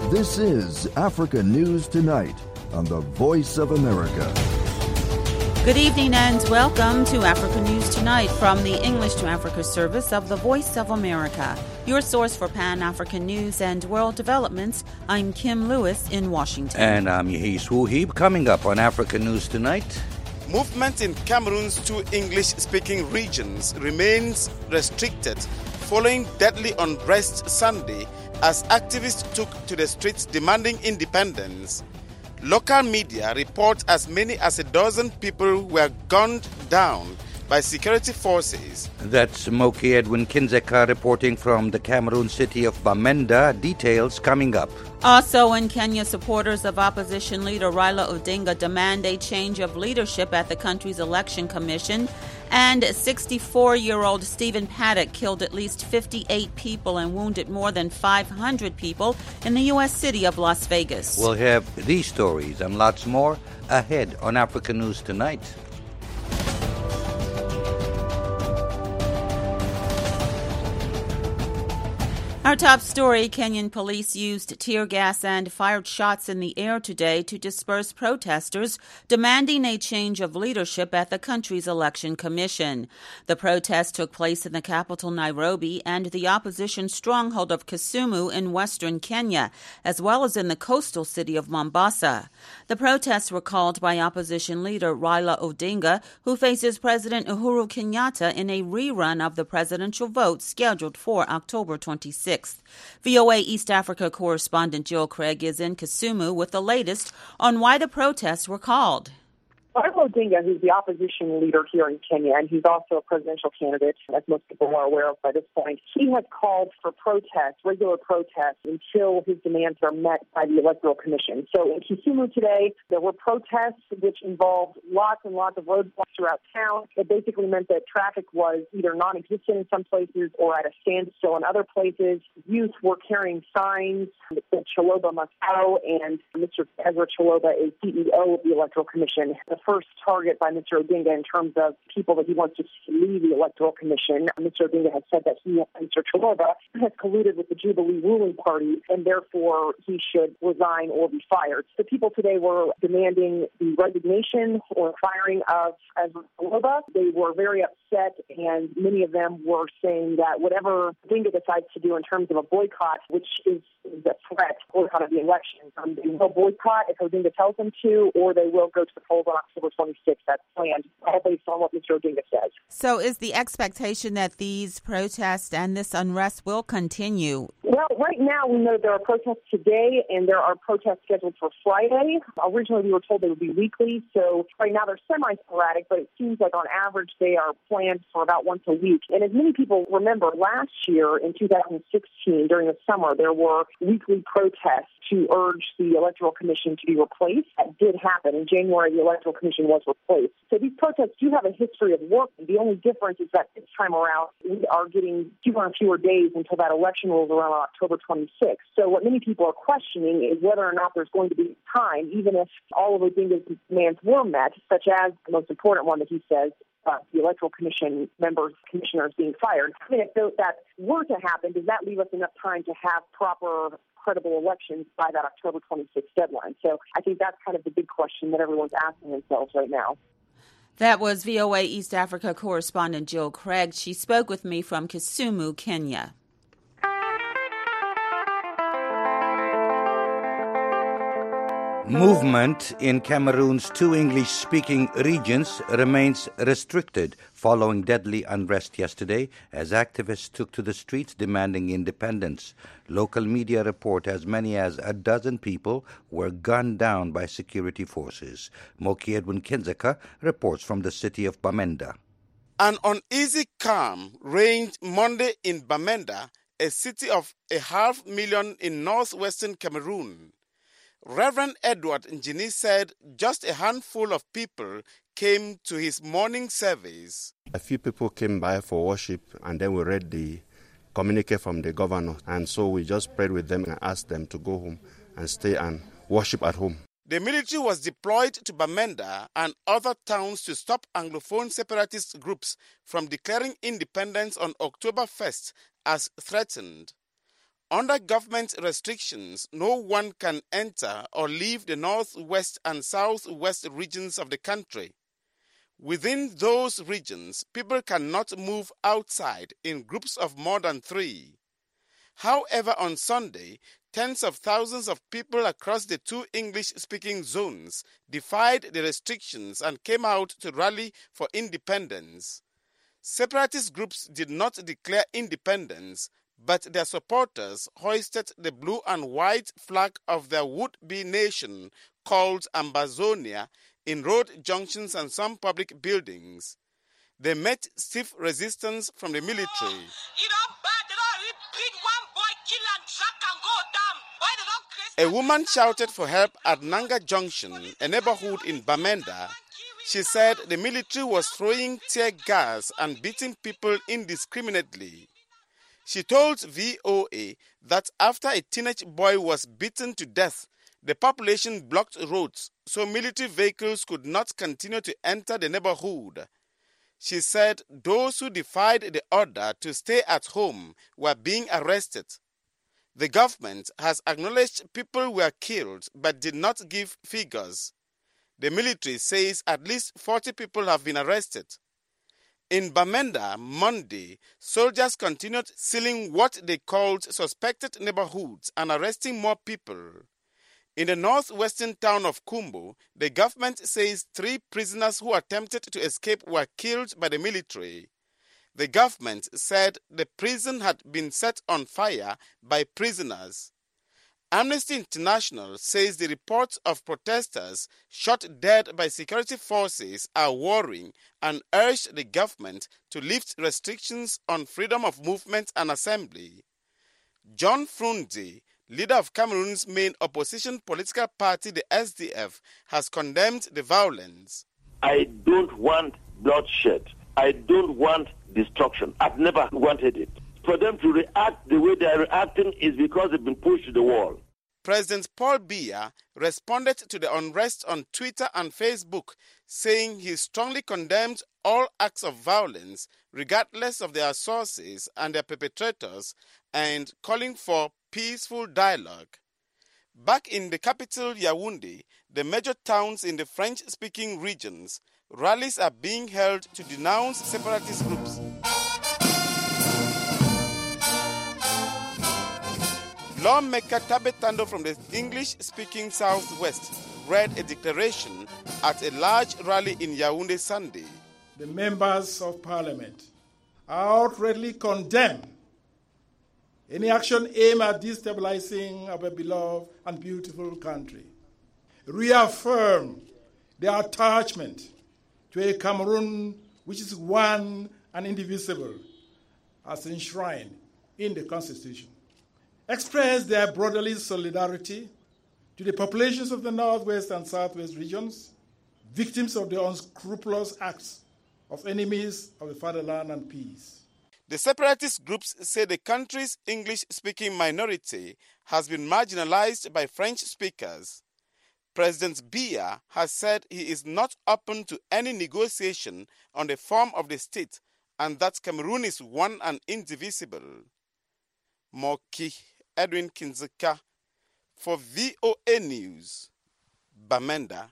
This is Africa News Tonight on the Voice of America. Good evening and welcome to Africa News Tonight from the English to Africa service of the Voice of America. Your source for Pan-African news and world developments. I'm Kim Lewis in Washington. And I'm Yahis Wuhib. Coming up on Africa News Tonight. Movement in Cameroon's two English-speaking regions remains restricted following deadly unrest Sunday as activists took to the streets demanding independence. Local media report as many as a dozen people were gunned down by security forces. That's Moki Edwin Kinzeka reporting from the Cameroon city of Bamenda. Details coming up. Also in Kenya, supporters of opposition leader Raila Odinga demand a change of leadership at the country's election commission. And 64-year-old Stephen Paddock killed at least 58 people and wounded more than 500 people in the U.S. city of Las Vegas. We'll have these stories and lots more ahead on Africa News Tonight. Our top story, Kenyan police used tear gas and fired shots in the air today to disperse protesters demanding a change of leadership at the country's election commission. The protest took place in the capital, Nairobi, and the opposition stronghold of Kisumu in western Kenya, as well as in the coastal city of Mombasa. The protests were called by opposition leader Raila Odinga, who faces President Uhuru Kenyatta in a rerun of the presidential vote scheduled for October 26th. VOA East Africa correspondent Jill Craig is in Kisumu with the latest on why the protests were called. Raila Odinga, who's the opposition leader here in Kenya, and he's also a presidential candidate, as most people are aware of by this point, he has called for protests, regular protests, until his demands are met by the Electoral Commission. So in Kisumu today, there were protests which involved lots and lots of roadblocks throughout town. It basically meant that traffic was either non-existent in some places or at a standstill in other places. Youth were carrying signs that said Chiloba must go, and Mr. Ezra Chiloba is CEO of the Electoral Commission. The first target by Mr. Odinga in terms of people that he wants to leave the Electoral Commission. Mr. Odinga has said that Mr. Chiloba, has colluded with the Jubilee ruling party, and therefore he should resign or be fired. The people today were demanding the resignation or firing of Ezra Chiloba. They were very upset, and many of them were saying that whatever Odinga decides to do in terms of a boycott, which is a threat, boycott of the election, they will boycott if Odinga tells them to, or they will go to the polls on October 26th. That's planned, all based on what Mr. Odinga says. So is the expectation that these protests and this unrest will continue? Well, right now we know there are protests today and there are protests scheduled for Friday. Originally we were told they would be weekly, so right now they're semi-sporadic, but it seems like on average they are planned for about once a week. And as many people remember, last year in 2016, during the summer, there were weekly protests to urge the Electoral Commission to be replaced. That did happen. In January, the Electoral Commission was replaced. So these protests do have a history of working. The only difference is that this time around, we are getting fewer and fewer days until that election rolls around on October 26th. So what many people are questioning is whether or not there's going to be time, even if all of Odinga's demands were met, such as the most important one that he says, the Electoral Commission commissioners being fired. I mean, if that were to happen, does that leave us enough time to have proper, credible elections by that October 26th deadline? So I think that's kind of the big question that everyone's asking themselves right now. That was VOA East Africa correspondent Jill Craig. She spoke with me from Kisumu, Kenya. Movement in Cameroon's two English-speaking regions remains restricted following deadly unrest yesterday as activists took to the streets demanding independence. Local media report as many as a dozen people were gunned down by security forces. Moki Edwin Kinzeka reports from the city of Bamenda. An uneasy calm reigned Monday in Bamenda, a city of 500,000 in northwestern Cameroon. Reverend Edward Njini said just a handful of people came to his morning service. A few people came by for worship, and then we read the communique from the governor. And so we just prayed with them and asked them to go home and stay and worship at home. The military was deployed to Bamenda and other towns to stop Anglophone separatist groups from declaring independence on October 1st as threatened. Under government restrictions, no one can enter or leave the northwest and southwest regions of the country. Within those regions, people cannot move outside in groups of more than 3. However, on Sunday, tens of thousands of people across the 2 English-speaking zones defied the restrictions and came out to rally for independence. Separatist groups did not declare independence, but their supporters hoisted the blue and white flag of their would-be nation called Ambazonia in road junctions and some public buildings. They met stiff resistance from the military. A woman shouted for help at Nanga Junction, a neighborhood in Bamenda. She said the military was throwing tear gas and beating people indiscriminately. She told VOA that after a teenage boy was beaten to death, the population blocked roads so military vehicles could not continue to enter the neighborhood. She said those who defied the order to stay at home were being arrested. The government has acknowledged people were killed but did not give figures. The military says at least 40 people have been arrested. In Bamenda, Monday, soldiers continued sealing what they called suspected neighborhoods and arresting more people. In the northwestern town of Kumbo, the government says 3 prisoners who attempted to escape were killed by the military. The government said the prison had been set on fire by prisoners. Amnesty International says the reports of protesters shot dead by security forces are worrying and urged the government to lift restrictions on freedom of movement and assembly. John Frundi, leader of Cameroon's main opposition political party, the SDF, has condemned the violence. I don't want bloodshed. I don't want destruction. I've never wanted it. For them to react the way they are reacting is because they've been pushed to the wall. President Paul Biya responded to the unrest on Twitter and Facebook, saying he strongly condemned all acts of violence, regardless of their sources and their perpetrators, and calling for peaceful dialogue. Back in the capital Yaoundé, the major towns in the French-speaking regions, rallies are being held to denounce separatist groups. Lawmaker Tabe Tando from the English-speaking Southwest read a declaration at a large rally in Yaoundé Sunday. The members of Parliament outrightly condemn any action aimed at destabilizing our beloved and beautiful country. Reaffirm their attachment to a Cameroon which is one and indivisible, as enshrined in the Constitution. Express their brotherly solidarity to the populations of the Northwest and Southwest regions, victims of the unscrupulous acts of enemies of the fatherland and peace. The separatist groups say the country's English-speaking minority has been marginalized by French speakers. President Biya has said he is not open to any negotiation on the form of the state and that Cameroon is one and indivisible. Moki Edwin Kinzeka for VOA News, Bamenda.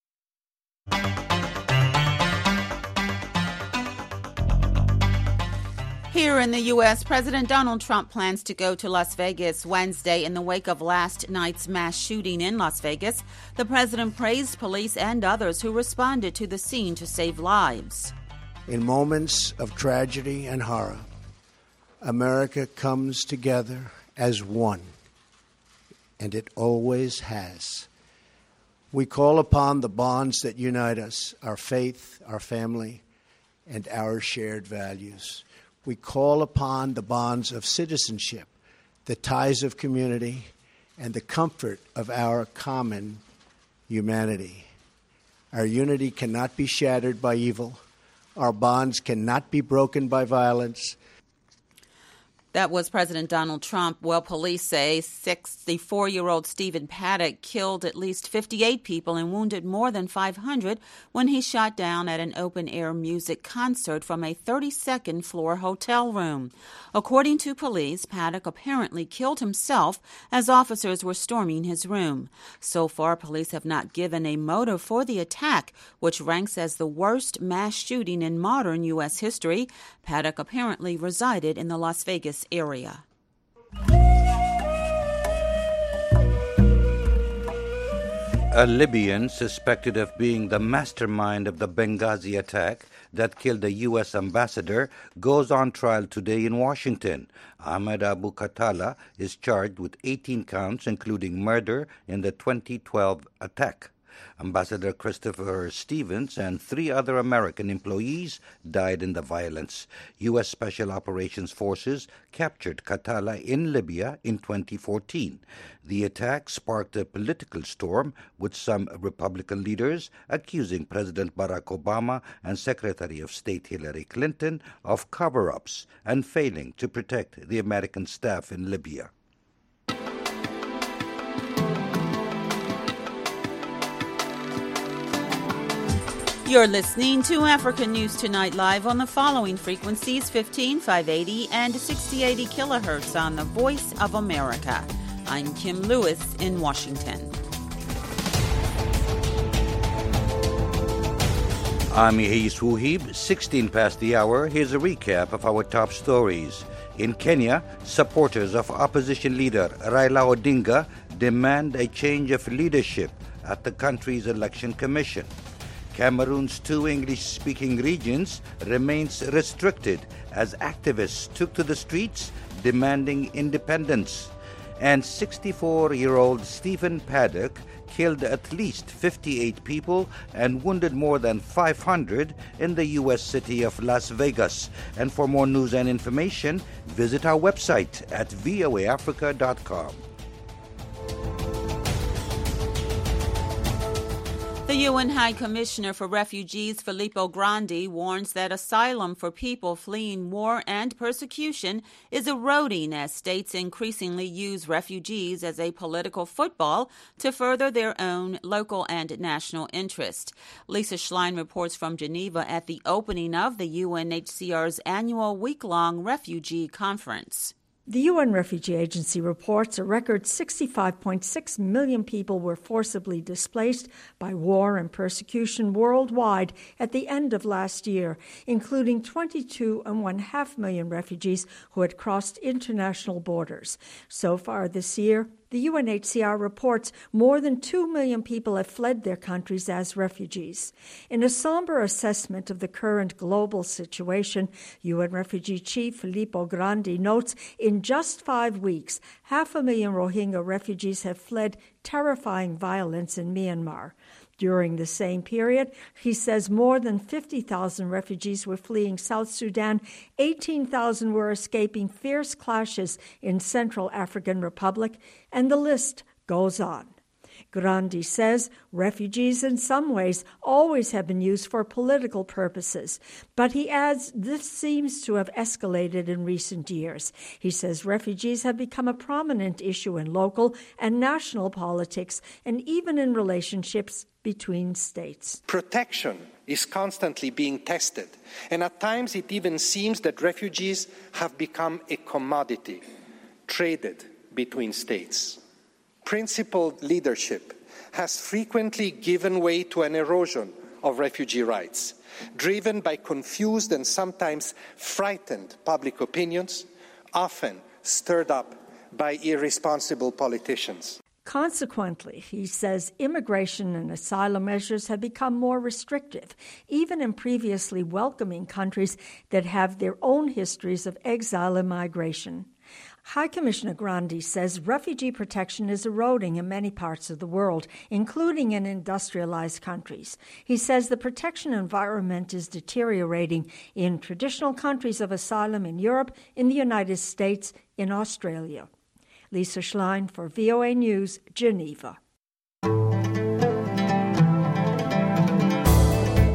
Here in the U.S., President Donald Trump plans to go to Las Vegas Wednesday in the wake of last night's mass shooting in Las Vegas. The president praised police and others who responded to the scene to save lives. In moments of tragedy and horror, America comes together as one, and it always has. We call upon the bonds that unite us, our faith, our family, and our shared values. We call upon the bonds of citizenship, the ties of community, and the comfort of our common humanity. Our unity cannot be shattered by evil. Our bonds cannot be broken by violence. That was President Donald Trump. Well, police say 64-year-old Stephen Paddock killed at least 58 people and wounded more than 500 when he shot down at an open-air music concert from a 32nd floor hotel room. According to police, Paddock apparently killed himself as officers were storming his room. So far, police have not given a motive for the attack, which ranks as the worst mass shooting in modern U.S. history. Paddock apparently resided in the Las Vegas area. A Libyan suspected of being the mastermind of the Benghazi attack that killed the U.S. ambassador goes on trial today in Washington. Ahmed Abu Khattala is charged with 18 counts, including murder in the 2012 attack. Ambassador Christopher Stevens and 3 other American employees died in the violence. U.S. Special Operations Forces captured Khattala in Libya in 2014. The attack sparked a political storm, with some Republican leaders accusing President Barack Obama and Secretary of State Hillary Clinton of cover-ups and failing to protect the American staff in Libya. You're listening to African News Tonight live on the following frequencies: 15, 580, and 6080 kilohertz on the Voice of America. I'm Kim Lewis in Washington. I'm Yehis Wuhib, 16 past the hour. Here's a recap of our top stories. In Kenya, supporters of opposition leader Raila Odinga demand a change of leadership at the country's election commission. Cameroon's 2 English-speaking regions remains restricted as activists took to the streets demanding independence. And 64-year-old Stephen Paddock killed at least 58 people and wounded more than 500 in the U.S. city of Las Vegas. And for more news and information, visit our website at voaafrica.com. The UN High Commissioner for Refugees, Filippo Grandi, warns that asylum for people fleeing war and persecution is eroding as states increasingly use refugees as a political football to further their own local and national interest. Lisa Schlein reports from Geneva at the opening of the UNHCR's annual week-long refugee conference. The UN Refugee Agency reports a record 65.6 million people were forcibly displaced by war and persecution worldwide at the end of last year, including 22.5 million refugees who had crossed international borders. So far this year, the UNHCR reports more than 2 million people have fled their countries as refugees. In a somber assessment of the current global situation, UN Refugee Chief Filippo Grandi notes in just 5 weeks, 500,000 Rohingya refugees have fled terrifying violence in Myanmar. During the same period, he says more than 50,000 refugees were fleeing South Sudan, 18,000 were escaping fierce clashes in Central African Republic, and the list goes on. Grandi says refugees in some ways always have been used for political purposes, but he adds this seems to have escalated in recent years. He says refugees have become a prominent issue in local and national politics and even in relationships between states. Protection is constantly being tested, and at times it even seems that refugees have become a commodity, traded between states. Principled leadership has frequently given way to an erosion of refugee rights, driven by confused and sometimes frightened public opinions, often stirred up by irresponsible politicians. Consequently, he says immigration and asylum measures have become more restrictive, even in previously welcoming countries that have their own histories of exile and migration. High Commissioner Grandi says refugee protection is eroding in many parts of the world, including in industrialized countries. He says the protection environment is deteriorating in traditional countries of asylum in Europe, in the United States, in Australia. Lisa Schlein for VOA News, Geneva.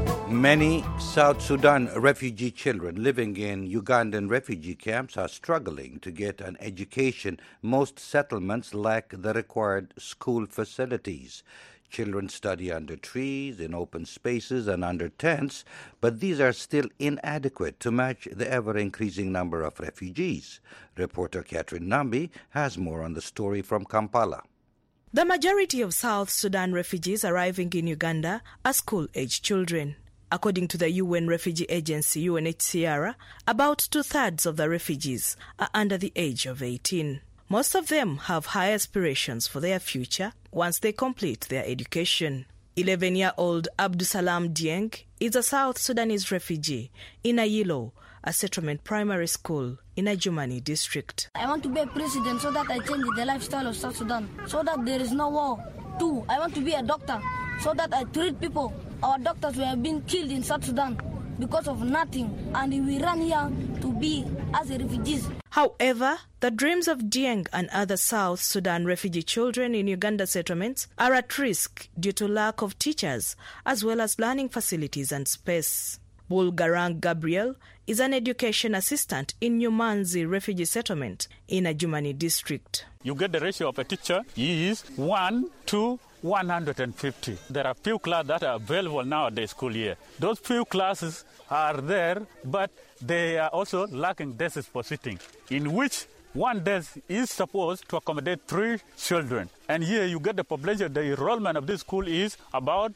Many South Sudan refugee children living in Ugandan refugee camps are struggling to get an education. Most settlements lack the required school facilities. Children study under trees, in open spaces, and under tents, but these are still inadequate to match the ever-increasing number of refugees. Reporter Catherine Nambi has more on the story from Kampala. The majority of South Sudan refugees arriving in Uganda are school-age children. According to the UN Refugee Agency, UNHCR, about 2/3 of the refugees are under the age of 18. Most of them have high aspirations for their future once they complete their education. 11-year-old Abdusalam Dieng is a South Sudanese refugee in Ayilo, a settlement primary school in Ajumani district. I want to be a president so that I change the lifestyle of South Sudan, so that there is no war. 2, I want to be a doctor so that I treat people. Our doctors were being killed in South Sudan because of nothing, and we ran here to be as refugees. However, the dreams of Dieng and other South Sudan refugee children in Uganda settlements are at risk due to lack of teachers as well as learning facilities and space. Bulgarang Gabriel is an education assistant in Nyumanzi refugee settlement in Ajumani district. You get the ratio of a teacher is 1 to 150. There are few classes that are available now at the school year. Those few classes are there, but they are also lacking desks for sitting, in which one desk is supposed to accommodate 3 children. And here you get the population, the enrollment of this school is about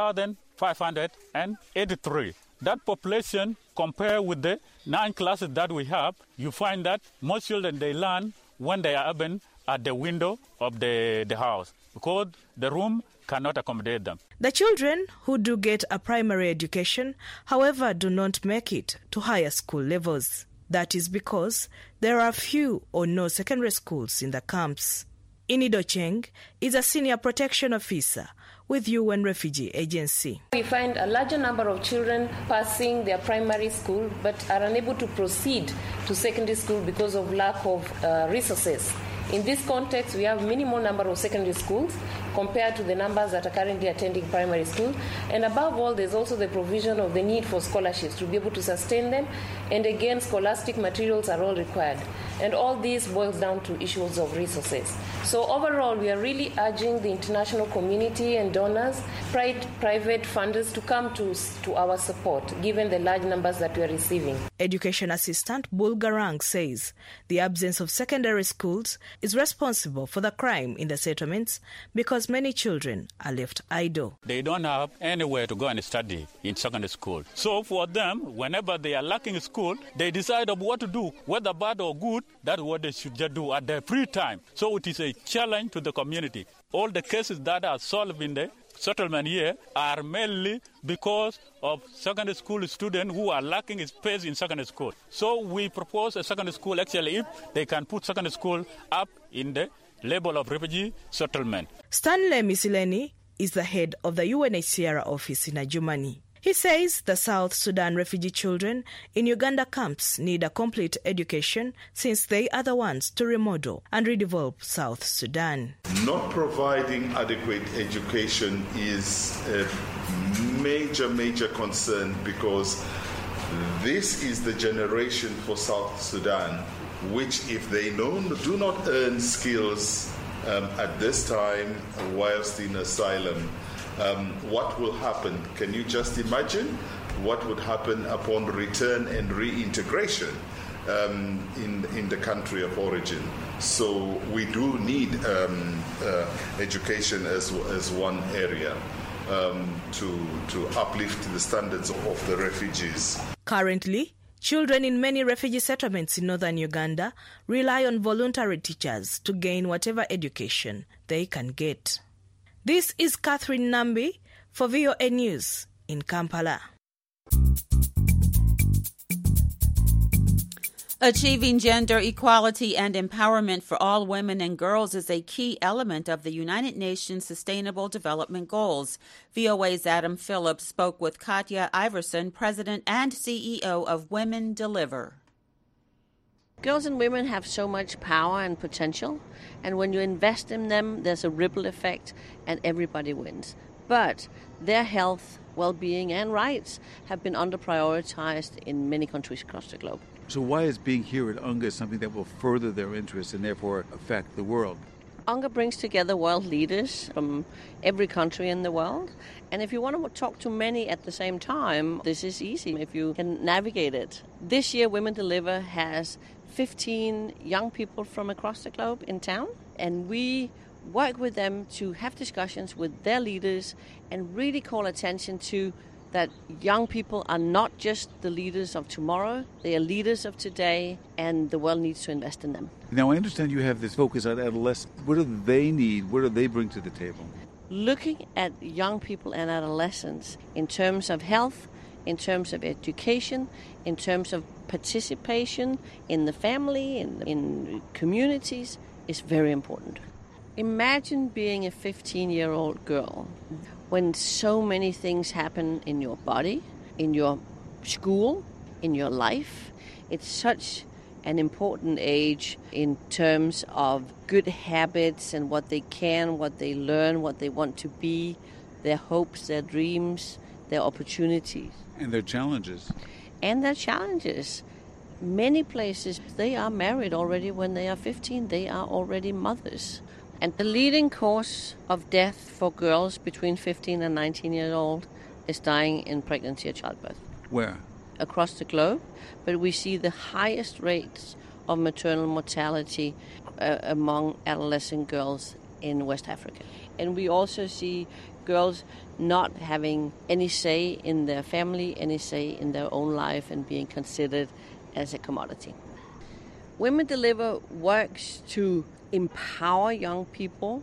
1,583. That population, compared with the 9 classes that we have, you find that most children, they learn when they are even at the window of the house, because the room cannot accommodate them. The children who do get a primary education, however, do not make it to higher school levels. That is because there are few or no secondary schools in the camps. Inido Cheng is a senior protection officer with UN Refugee Agency. We find a larger number of children passing their primary school but are unable to proceed to secondary school because of lack of resources. In this context, we have minimal number of secondary schools compared to the numbers that are currently attending primary school. And above all, there's also the provision of the need for scholarships to be able to sustain them. And again, scholastic materials are all required. And all this boils down to issues of resources. So overall, we are really urging the international community and donors, private funders to come to our support, given the large numbers that we are receiving. Education assistant Bulgarang says the absence of secondary schools is responsible for the crime in the settlements because many children are left idle. They don't have anywhere to go and study in secondary school. So for them, whenever they are lacking school, they decide of what to do, whether bad or good. That's what they should just do at their free time. So it is a challenge to the community. All the cases that are solved in the settlement here are mainly because of secondary school students who are lacking space in secondary school. So we propose a secondary school, actually, if they can put secondary school up in the level of refugee settlement. Stanley Misileni is the head of the UNHCR office in Ajumani. He says the South Sudan refugee children in Uganda camps need a complete education since they are the ones to remodel and redevelop South Sudan. Not providing adequate education is a major concern because this is the generation for South Sudan which, if they do not earn skills at this time whilst in asylum, what will happen? Can you just imagine what would happen upon return and reintegration in the country of origin? So we do need education as one area to uplift the standards of the refugees. Currently, children in many refugee settlements in northern Uganda rely on voluntary teachers to gain whatever education they can get. This is Catherine Nambi for VOA News in Kampala. Achieving gender equality and empowerment for all women and girls is a key element of the United Nations Sustainable Development Goals. VOA's Adam Phillips spoke with Katya Iverson, President and CEO of Women Deliver. Girls and women have so much power and potential, and when you invest in them, there's a ripple effect and everybody wins. But their health, well-being and rights have been under-prioritized in many countries across the globe. So why is being here at UNGA something that will further their interests and therefore affect the world? UNGA brings together world leaders from every country in the world. And if you want to talk to many at the same time, this is easy if you can navigate it. This year, Women Deliver has 15 young people from across the globe in town. And we work with them to have discussions with their leaders and really call attention to that young people are not just the leaders of tomorrow, they are leaders of today, and the world needs to invest in them. Now, I understand you have this focus on adolescents. What do they need? What do they bring to the table? Looking at young people and adolescents in terms of health, in terms of education, in terms of participation in the family, in communities, is very important. Imagine being a 15-year-old girl when so many things happen in your body, in your school, in your life. It's such an important age in terms of good habits and what they can, what they learn, what they want to be, their hopes, their dreams, their opportunities. And their challenges. And their challenges. Many places, they are married already when they are 15. They are already mothers. And the leading cause of death for girls between 15 and 19 years old is dying in pregnancy or childbirth. Where? Across the globe. But we see the highest rates of maternal mortality among adolescent girls in West Africa. And we also see girls not having any say in their family, any say in their own life, and being considered as a commodity. Women Deliver works to empower young people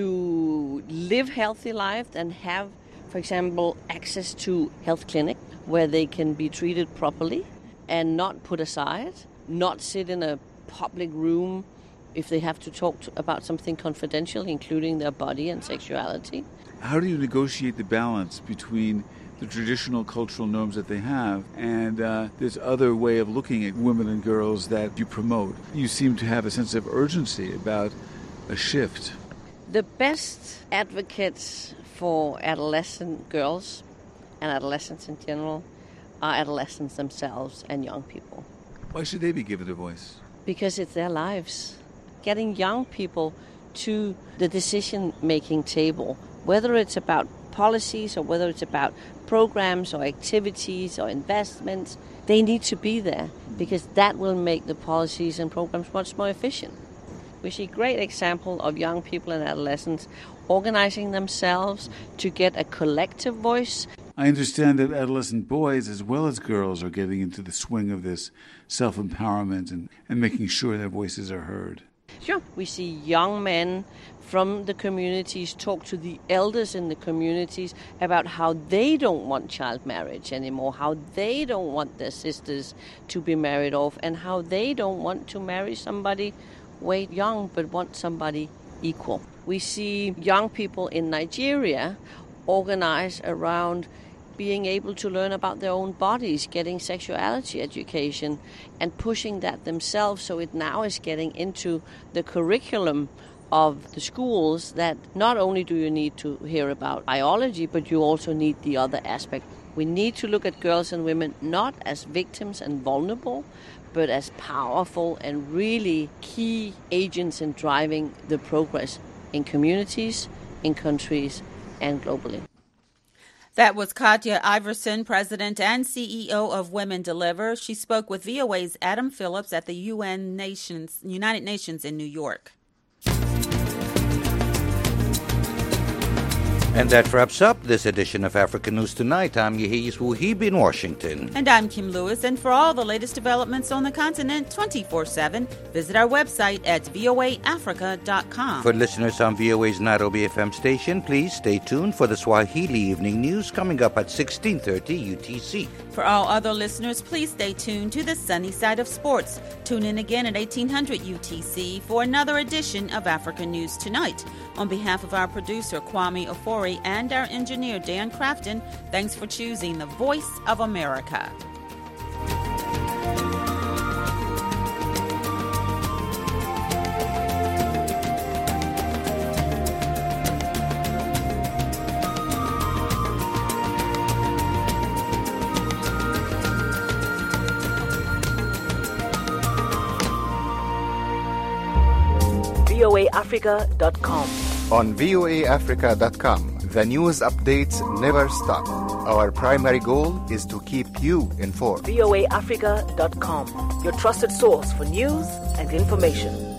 to live healthy lives and have, for example, access to health clinic where they can be treated properly and not put aside, not sit in a public room if they have to talk about something confidential, including their body and sexuality. How do you negotiate the balance between the traditional cultural norms that they have and this other way of looking at women and girls that you promote? You seem to have a sense of urgency about a shift. The best advocates for adolescent girls and adolescents in general are adolescents themselves and young people. Why should they be given a voice? Because it's their lives. Getting young people to the decision-making table, whether it's about policies or whether it's about programs or activities or investments, they need to be there because that will make the policies and programs much more efficient. We see great example of young people and adolescents organizing themselves to get a collective voice. I understand that adolescent boys as well as girls are getting into the swing of this self-empowerment and making sure their voices are heard. Sure. We see young men from the communities talk to the elders in the communities about how they don't want child marriage anymore, how they don't want their sisters to be married off, and how they don't want to marry somebody way young but want somebody equal. We see young people in Nigeria organize around being able to learn about their own bodies, getting sexuality education and pushing that themselves, so it now is getting into the curriculum of the schools that not only do you need to hear about biology, but you also need the other aspect. We need to look at girls and women not as victims and vulnerable, but as powerful and really key agents in driving the progress in communities, in countries, and globally. That was Katja Iverson, President and CEO of Women Deliver. She spoke with VOA's Adam Phillips at the United Nations in New York. And that wraps up this edition of Africa News Tonight. I'm Yehiz Wuhib in Washington. And I'm Kim Lewis. And for all the latest developments on the continent 24/7, visit our website at voaafrica.com. For listeners on VOA's Nairobi FM station, please stay tuned for the Swahili Evening News coming up at 16:30 UTC. For all other listeners, please stay tuned to the sunny side of sports. Tune in again at 1800 UTC for another edition of Africa News Tonight. On behalf of our producer, Kwame Ofori, and our engineer, Dan Crafton, thanks for choosing the Voice of America. voaafrica.com. On voaafrica.com, the news updates never stop. Our primary goal is to keep you informed. voaafrica.com, your trusted source for news and information.